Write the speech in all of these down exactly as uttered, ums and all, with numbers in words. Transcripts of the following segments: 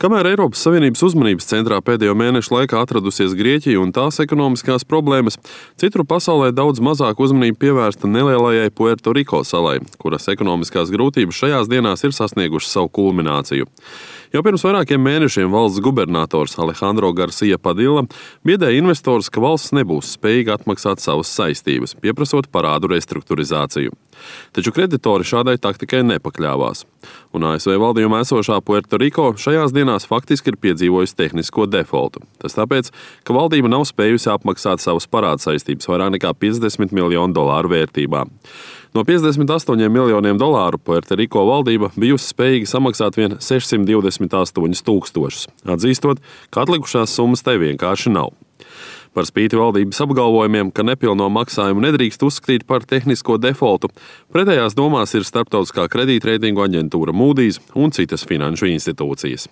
Kamēr Eiropas Savienības uzmanības centrā pēdējo mēnešu laikā atradusies Grieķija un tās ekonomiskās problēmas, citur pasaulē daudz mazāk uzmanība pievērsta nelielajai Puerto Riko salai, kuras ekonomiskās grūtības šajās dienās ir sasniegušas savu kulmināciju. Jau pirms vairākiem mēnešiem valsts gubernators Alejandro Garcia Padilla biedēja investorus, ka valsts nebūs spējīga atmaksāt savas saistības, pieprasot parādu restruktūrizāciju. Taču kreditori šādai taktikai nepakļāvās. Un A S V valdījumā esošā Puerto Riko šajās dienās faktiski ir piedzīvojusi tehnisko defoltu. Tas tāpēc, ka valdība nav spējusi apmaksāt savas parādu saistības vairāk nekā piecdesmit miljonu dolāru vērtībā. No piecdesmit astoņiem miljoniem dolāru Puerto Riko valdība bijusi spējīga samaksāt vien sešsimt divdesmit astoņus tūkstošus, atzīstot, ka atlikušās summas tai vienkārši nav. Par spīti valdības apgalvojumiem, ka nepilno maksājumu nedrīkst uzskatīt par tehnisko defoltu, pretējās domās ir starptautiskā kredītreitingu aģentūra Moody's un citas finanšu institūcijas.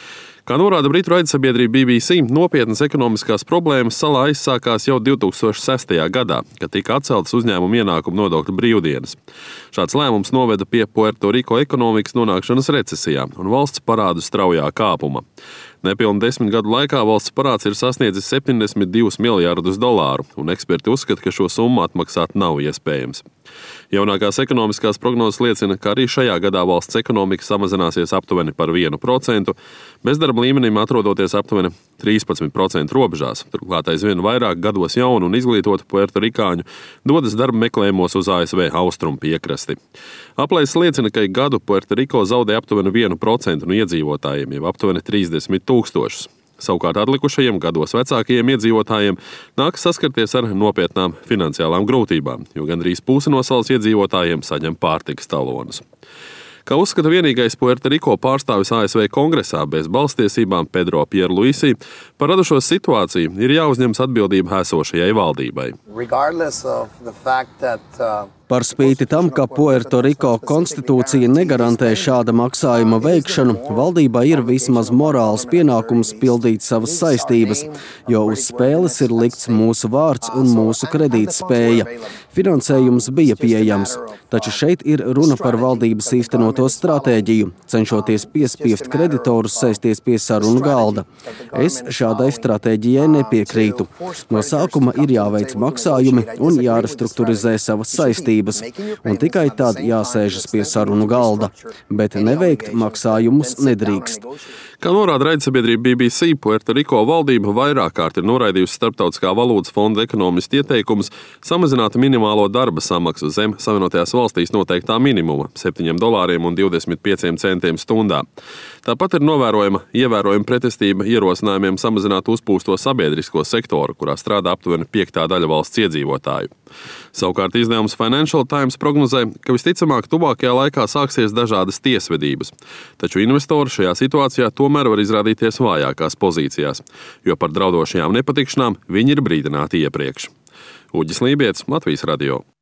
Kā norāda britu raidsabiedrība B B C, nopietnas ekonomiskās problēmas salā aizsākās jau divi tūkstoši sestajā gadā, kad tika atceltas uzņēmuma ienākuma nodokļu brīvdienas. Šāds lēmums noveda pie Puerto Riko ekonomikas nonākšanas recesijā un valsts parādu straujā kāpuma. Nepilnu desmit gadu laikā valsts parāds ir sasniedzis septiņdesmit divus miljardus dolāru, un eksperti uzskata, ka šo summu atmaksāt nav iespējams. Jaunākās ekonomiskās prognozes liecina, ka arī šajā gadā valsts ekonomika samazināsies aptuveni par vienu procentu, bezdarba līmenim atrodoties aptuveni trīspadsmit procentu robežās. Turklāt aizvien vairāk gados jaunu un izglītotu puertorikāņu dodas darba meklējumos uz A S V austrumu piekrasti. Aplēses liecina, ka ik gadu Puerto Riko zaudē aptuveni vienu procentu no iedzīvotājiem, jau aptuveni trīsdesmit tūkstošus. Savukārt atlikušajiem gados vecākajiem iedzīvotājiem nākas saskarties ar nopietnām finansiālām grūtībām, jo gandrīz pusi no salas iedzīvotājiem saņem pārtikas talonus. Kā uzskata vienīgais Puerto Riko pārstāvis A S V kongresā bez balstiesībām Pedro Pierluisi, par radušo situāciju ir jāuzņemas atbildība esošajai valdībai. Par spīti tam, ka Puerto Riko konstitūcija negarantē šāda maksājuma veikšanu, valdībai ir vismaz morāls pienākums pildīt savas saistības, jo uz spēles ir likts mūsu vārds un mūsu kredītspēja. Finansējums bija pieejams, taču šeit ir runa par valdības īstenoto stratēģiju, cenšoties piespiest kreditorus sēsties pie sarunu galda. Es šādai stratēģijai nepiekrītu. No sākuma ir jāveic maksājumi un jārestruktūrizē savas saistības. Un tikai tad jāsēžas pie sarunu galda, bet neveikt maksājumus nedrīkst. Kā norāda raidsabiedrība B B C, Puerto Riko valdība vairāk kārt ir noraidījusi Starptautiskā valūtas fonda ekonomistu ieteikumus samazināt minimālo darba samaksu zem Savienotajās valstīs noteiktā minimuma - septiņiem dolāriem un divdesmit pieciem centiem stundā. Tāpat ir novērojama ievērojama pretestība ierosinājumiem samazināt uzpūsto sabiedrisko sektoru, kurā strādā aptuveni piektā daļa valsts iedzīvotāju. Savukārt izdevums Financial Times prognozē, ka visticamāk tuvākajā laikā sāksies dažādas tiesvedības, taču investori šajā situācijā tomēr var izrādīties vājākās pozīcijās, jo par draudošajām nepatikšanām viņi ir brīdināti iepriekš. Uģis Lībietis, Latvijas radio.